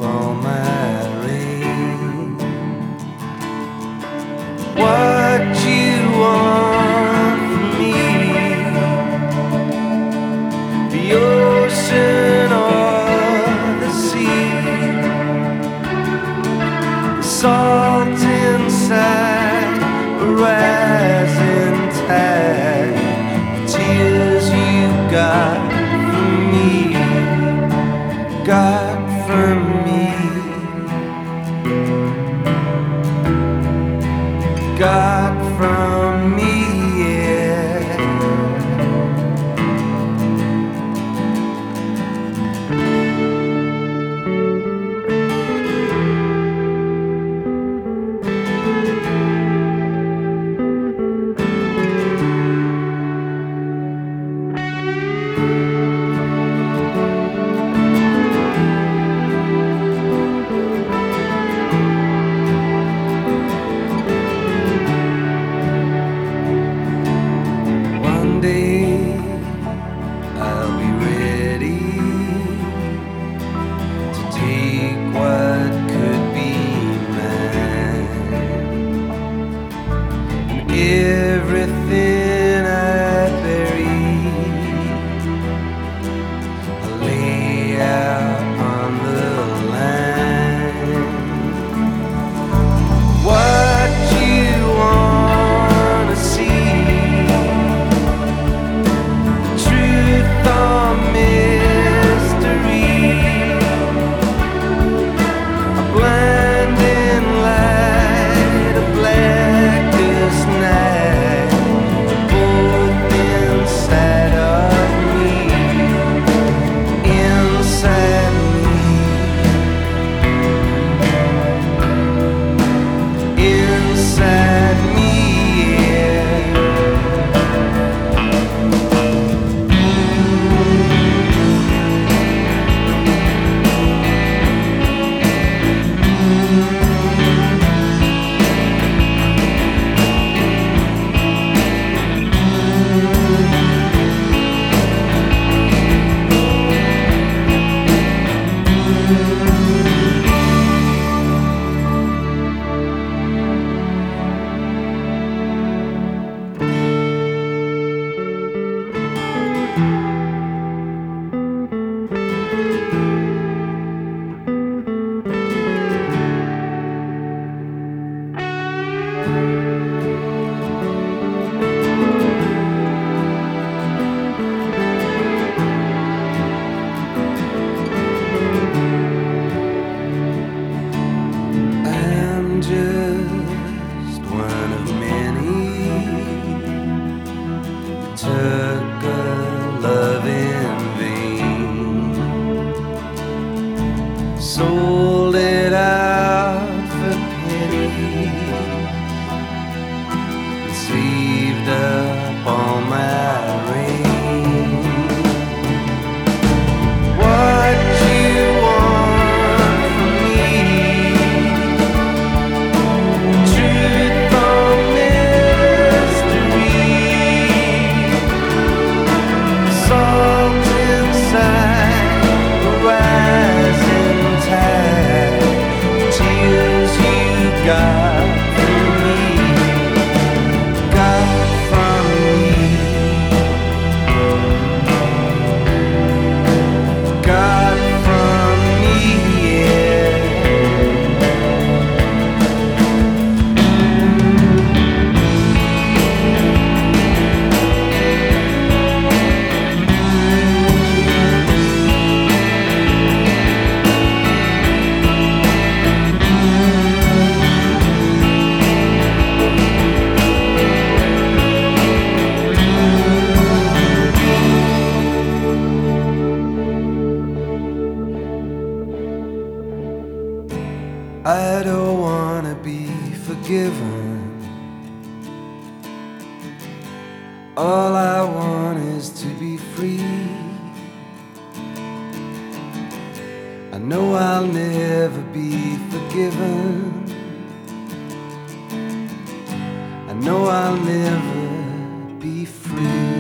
all my rain. What you want from me, the ocean or the sea, the salt inside a rising tide, the tears you got from me, got from me, got from me, yeah. One day I'll be ready to take what could be mine, and everything I bury I'll lay out on the line. What you wanna see, truth or mystery, a blinding light, a blackest night, both inside of me, inside me, inside me, yeah. I'm just one of many who took a love in vain, sold it out for pennies, and saved up all my rain. What you want from me, truth or mystery, salt inside a rising tide, tears you got from me, got from me, got from me, yeah. I don't wanna be forgiven. All I want is to be free. I know I'll never be forgiven. I know I'll never be free.